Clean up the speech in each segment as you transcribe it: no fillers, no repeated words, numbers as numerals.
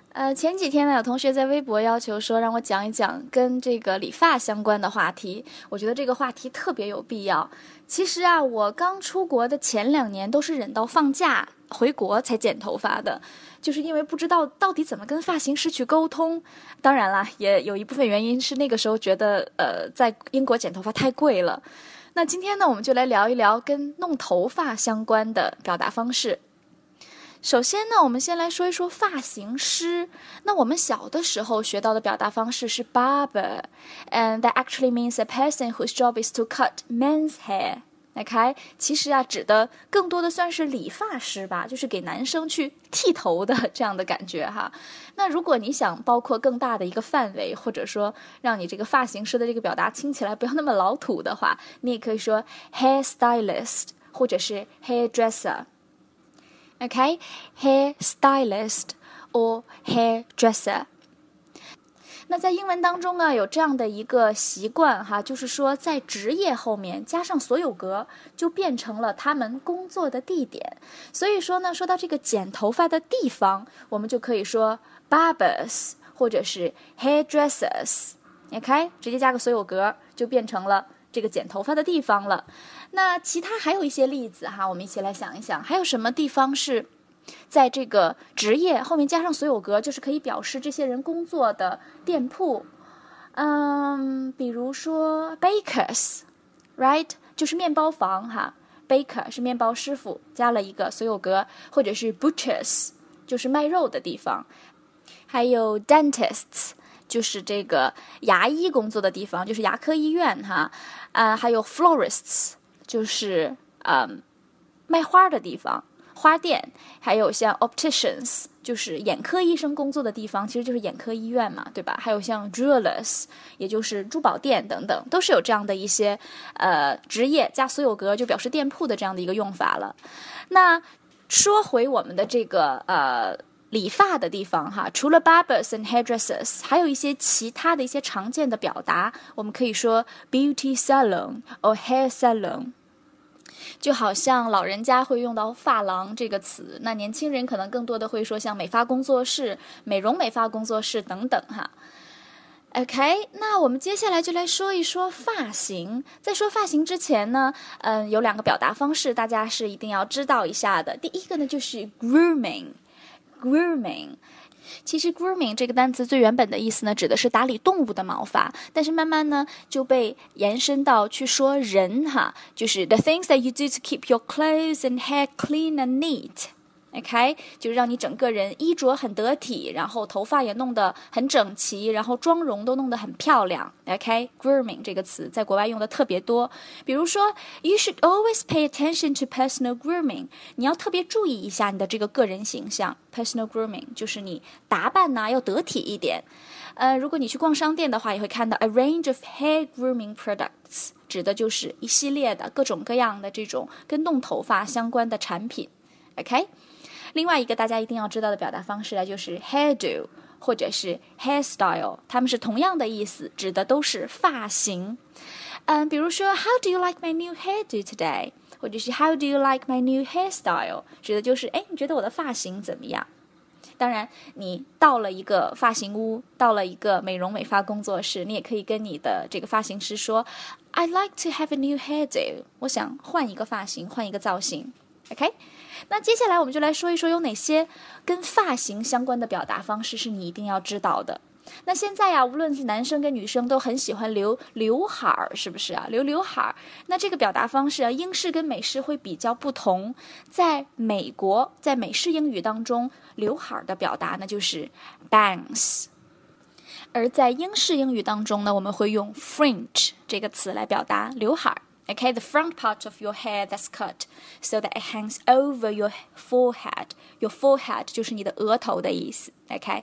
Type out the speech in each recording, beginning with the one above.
前几天呢，有同学在微博要求说让我讲一讲跟这个理发相关的话题，我觉得这个话题特别有必要。其实啊，我刚出国的前2年都是忍到放假回国才剪头发的，就是因为不知道到底怎么跟发型师去沟通。当然啦，也有一部分原因是那个时候觉得在英国剪头发太贵了。那今天呢，我们就来聊一聊跟弄头发相关的表达方式。首先呢，我们先来说一说发型师。那我们小的时候学到的表达方式是 barber, and that actually means a person whose job is to cut men's hair. OK， 其实啊，指的更多的算是理发师吧，就是给男生去剃头的这样的感觉哈。那如果你想包括更大的一个范围，或者说让你这个发型师的这个表达听起来不要那么老土的话，你也可以说 hair stylist 或者是 hairdresser。Okay, hair stylist or hairdresser. 那在英文当中呢，有这样的一个习惯哈，就是说在职业后面加上所有格，就变成了他们工作的地点。所以说呢，说到这个剪头发的地方，我们就可以说 barbers 或者是 hairdressers。OK， 直接加个所有格，就变成了这个剪头发的地方了。那其他还有一些例子哈，我们一起来想一想，还有什么地方是在这个职业后面加上所有格，就是可以表示这些人工作的店铺。比如说 bakers, right， 就是面包房哈。baker 是面包师傅，加了一个所有格，或者是 butchers 就是卖肉的地方，还有 dentists。就是这个牙医工作的地方，就是牙科医院哈，还有 florists， 就是卖花的地方，花店，还有像 opticians， 就是眼科医生工作的地方，其实就是眼科医院嘛，对吧？还有像 jewelers， 也就是珠宝店等等，都是有这样的一些职业加所有格就表示店铺的这样的一个用法了。那说回我们的这个理发的地方哈，除了 barbers and hairdressers， 还有一些其他的一些常见的表达，我们可以说 beauty salon or hair salon。就好像老人家会用到发廊这个词，那年轻人可能更多的会说像美发工作室、美容美发工作室等等哈。OK， 那我们接下来就来说一说发型。在说发型之前呢，有2个表达方式，大家是一定要知道一下的。第一个呢就是 grooming。其实 grooming 这个单词最原本的意思呢，指的是打理动物的毛发，但是慢慢呢就被延伸到去说人哈，就是 the things that you do to keep your clothes and hair clean and neat。OK， 就是让你整个人衣着很得体，然后头发也弄得很整齐，然后妆容都弄得很漂亮。OK， grooming 这个词在国外用的特别多。比如说 ，You should always pay attention to personal grooming。你要特别注意一下你的这个个人形象。Personal grooming 就是你打扮呢要得体一点。如果你去逛商店的话，也会看到 a range of hair grooming products， 指的就是一系列的各种各样的这种跟弄头发相关的产品。OK。另外一个大家一定要知道的表达方式呢，就是 hairdo 或者是 hairstyle， 它们是同样的意思，指的都是发型。比如说 How do you like my new hairdo today？ 或者是 How do you like my new hairstyle？ 指的就是你觉得我的发型怎么样？当然，你到了一个发型屋，到了一个美容美发工作室，你也可以跟你的这个发型师说 I'd like to have a new hairdo， 我想换一个发型，换一个造型。OK， 那接下来我们就来说一说有哪些跟发型相关的表达方式是你一定要知道的。那现在呀，无论是男生跟女生都很喜欢留刘海儿，是不是啊？留刘海儿，那这个表达方式啊，英式跟美式会比较不同。在美国，在美式英语当中，刘海儿的表达呢就是 bangs， 而在英式英语当中呢，我们会用 fringe 这个词来表达刘海儿。Okay, the front part of your hair that's cut so that it hangs over your forehead. Your forehead 就是你的额头的意思。Okay,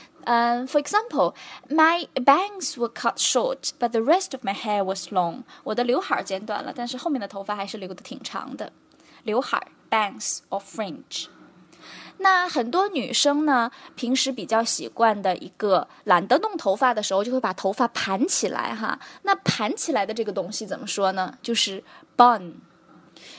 for example, my bangs were cut short, but the rest of my hair was long. 我的刘海剪短了，但是后面的头发还是留得挺长的。刘海 bangs or fringe。那很多女生呢，平时比较习惯的一个懒得弄头发的时候，就会把头发盘起来哈。那盘起来的这个东西怎么说呢？就是 bun。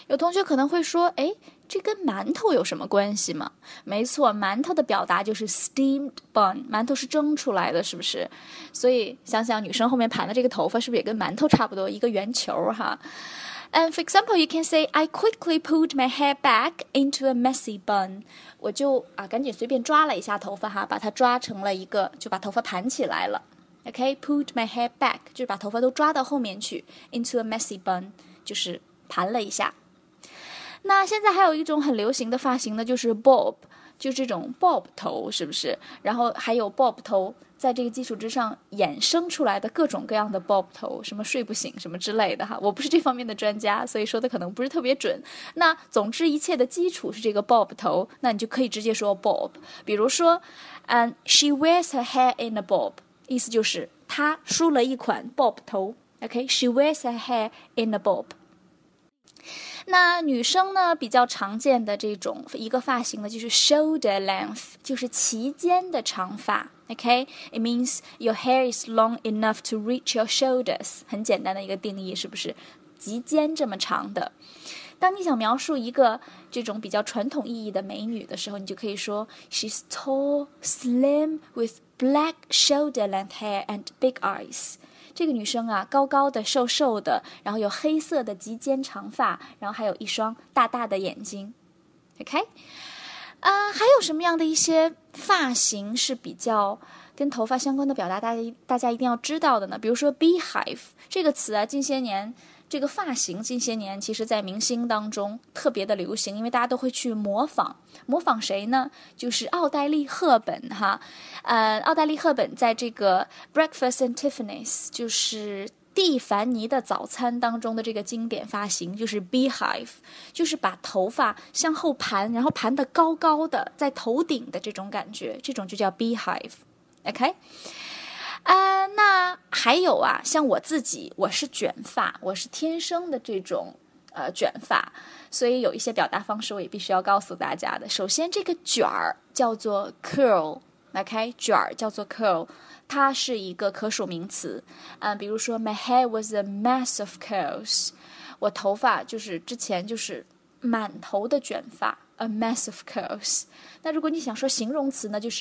有同学可能会说，诶，这跟馒头有什么关系吗？没错，馒头的表达就是 steamed bun， 馒头是蒸出来的，是不是？所以想想女生后面盘的这个头发是不是也跟馒头差不多，一个圆球哈？And for example, you can say, I quickly pulled my hair back into a messy bun. 我就赶紧随便抓了一下头发哈，把它抓成了一个，就把头发盘起来了。Okay, pulled my hair back 就是把头发都抓到后面去 into a messy bun 就是盘了一下。那现在还有一种很流行的发型呢，就是 bob， 就这种 bob 头，是不是？然后还有 bob 头，在这个基础之上衍生出来的各种各样的 bob 头，什么睡不醒什么之类的哈。我不是这方面的专家，所以说的可能不是特别准。那总之一切的基础是这个 bob 头，那你就可以直接说 bob。比如说she wears her hair in a bob， 意思就是她梳了一款 bob 头。Okay, she wears her hair in a bob。那女生呢比较常见的这种一个发型呢，就是 shoulder length， 就是齐肩的长发。Okay, it means your hair is long enough to reach your shoulders。很简单的一个定义，是不是？及肩这么长的。当你想描述一个这种比较传统意义的美女的时候，你就可以说 She's tall, slim, with black shoulder length hair and big eyes。这个女生高高的瘦瘦的，然后有黑色的及肩长发，然后还有一双大大的眼睛。 OK， 还有什么样的一些发型是比较跟头发相关的表达，大家一定要知道的呢？比如说 beehive 这个词近些年这个发型近些年其实在明星当中特别的流行，因为大家都会去模仿谁呢？就是奥黛丽·赫本哈。奥黛丽·赫本在这个 Breakfast and Tiffany's 就是蒂凡尼的早餐当中的这个经典发型就是 beehive， 就是把头发向后盘，然后盘得高高的在头顶的这种感觉，这种就叫 beehive。 OK，那还有像我自己，我是卷发，我是天生的这种卷发，所以有一些表达方式我也必须要告诉大家的。首先这个卷儿叫做 curl， OK， 卷儿叫做 curl， 它是一个可数名词。比如说 My hair was a mass of curls， 我头发就是之前就是满头的卷发 a mass of curls。 那如果你想说形容词呢，就是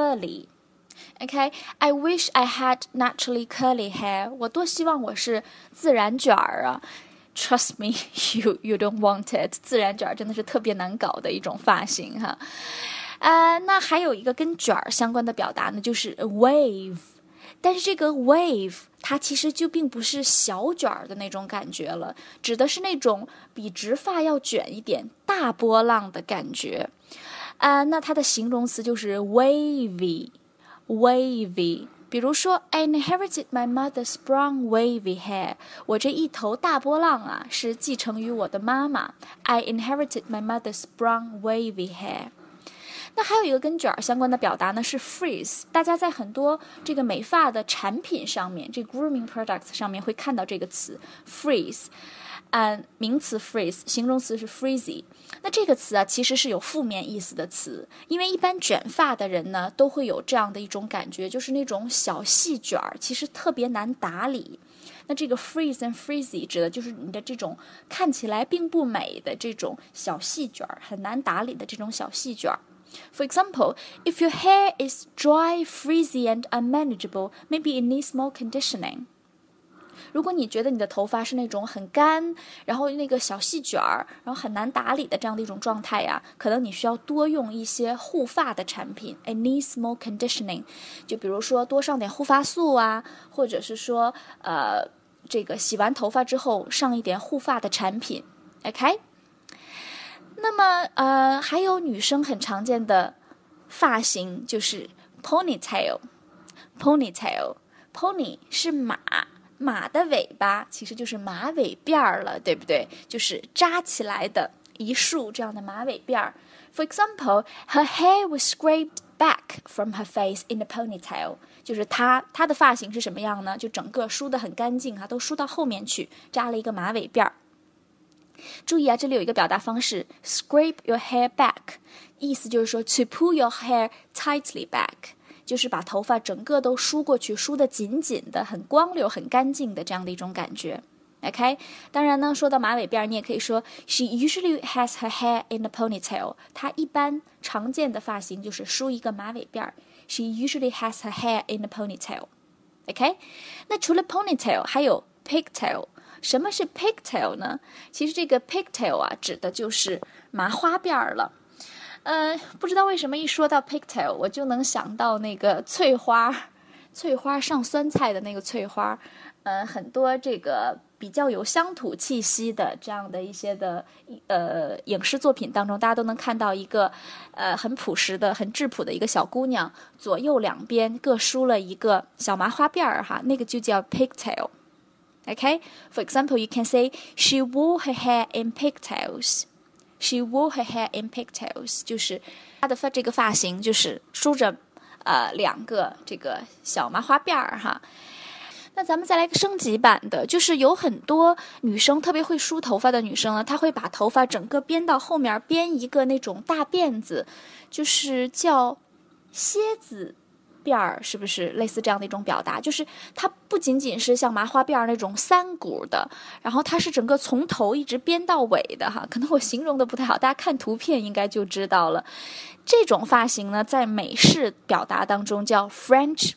curly。Okay, I wish I had naturally curly hair. 我多希望我是自然卷儿啊。Trust me, you don't want it. 自然卷儿真的是特别难搞的一种发型哈。那还有一个跟卷儿相关的表达呢，就是 wave。但是这个 wave 它其实就并不是小卷儿的那种感觉了，指的是那种比直发要卷一点、大波浪的感觉。那它的形容词就是 wavy。比如说 I inherited my mother's brown wavy hair， 我这一头大波浪是继承于我的妈妈。 I inherited my mother's brown wavy hair。 那还有一个跟卷儿相关的表达呢，是 frizz。 大家在很多这个美发的产品上面，这 grooming products 上面会看到这个词 frizz。名词 frizz， 形容词是 frizzy。 那这个词其实是有负面意思的词，因为一般卷发的人呢都会有这样的一种感觉，就是那种小细卷儿其实特别难打理。那这个 frizz and frizzy 指的就是你的这种看起来并不美的这种小细卷儿，很难打理的这种小细卷儿。For example, if your hair is dry, frizzy and unmanageable, maybe it needs more conditioning。如果你觉得你的头发是那种很干，然后那个小细卷儿，然后很难打理的这样的一种状态可能你需要多用一些护发的产品。It needs more conditioning， 就比如说多上点护发素或者是说这个洗完头发之后上一点护发的产品。OK， 那么还有女生很常见的发型就是 ponytail。Pony 是马的尾巴其实就是马尾辫了，对不对？就是扎起来的一束这样的马尾辫。For example, her hair was scraped back from her face in a ponytail。 就是她的发型是什么样呢？就整个梳得很干净都梳到后面去，扎了一个马尾辫。注意这里有一个表达方式 scrape your hair back， 意思就是说 to pull your hair tightly back，就是把头发整个都梳过去，梳得紧紧的，很光溜很干净的这样的一种感觉。 OK， 当然呢，说到马尾辫，你也可以说 She usually has her hair in a ponytail。她一般常见的发型就是梳一个马尾辫。She usually has her hair in a ponytail。OK， 那除了 ponytail， 还有 pigtail。什么是 pigtail 呢？其实这个 pigtail 啊，指的就是麻花辫了。不知道为什么一说到 pigtail， 我就能想到那个翠花上酸菜的那个翠花。很多这个比较有乡土气息的这样的一些的影视作品当中，大家都能看到一个很朴实的、很质朴的一个小姑娘，左右两边各梳了一个小麻花辫儿哈，那个就叫 pigtail。Okay, for example, you can say she wore her hair in pigtails. She wore her hair in pigtails， 就是她的这个发型就是梳着两个这个小麻花辫儿哈。那咱们再来个升级版的，就是有很多女生特别会梳头发的女生呢，她会把头发整个编到后面，编一个那种大辫子，就是叫蝎子辫儿，是不是类似这样的一种表达？就是它不仅仅是像麻花辫儿那种三股的，然后它是整个从头一直编到尾的哈。可能我形容的不太好，大家看图片应该就知道了。这种发型呢，在美式表达当中叫 French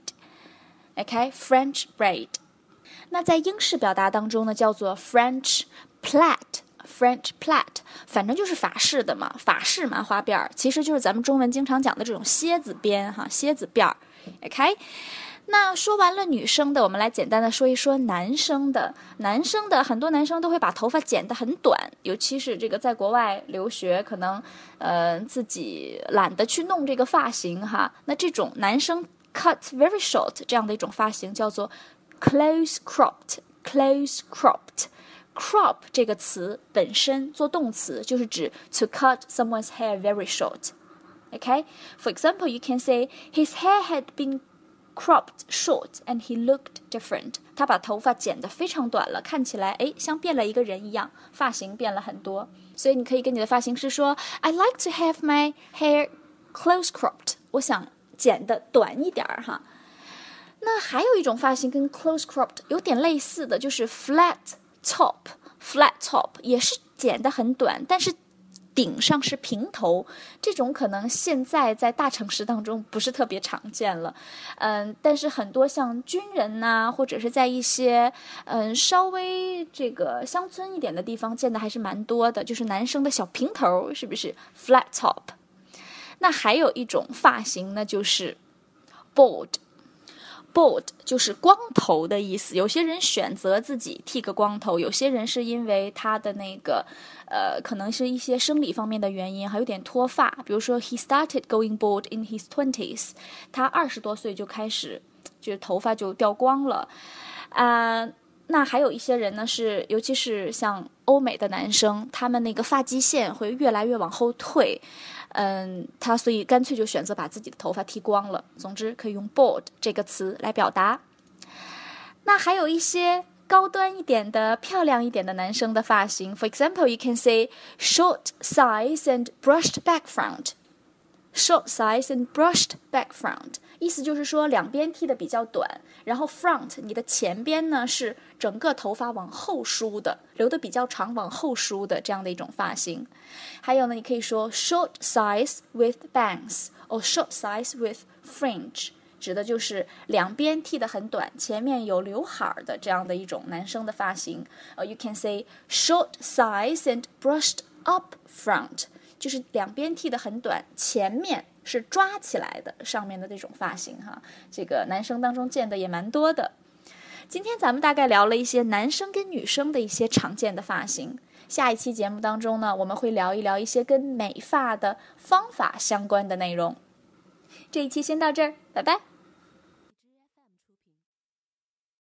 braid。OK, French braid。那在英式表达当中呢，叫做 French plait。French plait， 反正就是法式的嘛，法式麻花辫儿，其实就是咱们中文经常讲的这种蝎子编哈，蝎子辫儿。OK， 那说完了女生的，我们来简单的说一说男生的。男生的很多男生都会把头发剪得很短，尤其是这个在国外留学，可能自己懒得去弄这个发型哈。那这种男生 cut very short 这样的一种发型叫做 close cropped。close cropped。crop 这个词本身做动词就是指 to cut someone's hair very short. Okay? For example, you can say his hair had been cropped short and he looked different. 他把头发剪得非常短了，看起来像变了一个人一样，发型变了很多。所以你可以跟你的发型师说 I like to have my hair close cropped. 我想剪得短一点哈。那还有一种发型跟 close cropped 有点类似的，就是 flat top 也是剪得很短，但是顶上是平头，这种可能现在在大城市当中不是特别常见了。但是很多像军人呐，或者是在一些稍微这个乡村一点的地方见的还是蛮多的，就是男生的小平头，是不是 flat top？ 那还有一种发型呢，就是 bald。bald 就是光头的意思，有些人选择自己剃个光头，有些人是因为他的那个可能是一些生理方面的原因，还有点脱发。比如说 he started going bald in his 20s， 他20多岁就开始就是头发就掉光了。那还有一些人呢是，尤其是像欧美的男生，他们那个发际线会越来越往后退。他所以干脆就选择把自己的头发剃光了。总之可以用 bald 这个词来表达。那还有一些高端一点的、漂亮一点的男生的发型。For example, you can say short size and brushed back front。short size and brushed back front， 意思就是说两边剃的比较短，然后 front 你的前边呢是整个头发往后梳的，留的比较长往后梳的这样的一种发型。还有呢，你可以说 short size with bangs or short size with fringe， 指的就是两边剃得很短，前面有刘海的这样的一种男生的发型。You can say short size and brushed up front，就是两边剃得很短，前面是抓起来的，上面的这种发型哈，这个男生当中见的也蛮多的。今天咱们大概聊了一些男生跟女生的一些常见的发型，下一期节目当中呢，我们会聊一聊一些跟美发的方法相关的内容。这一期先到这儿，拜拜。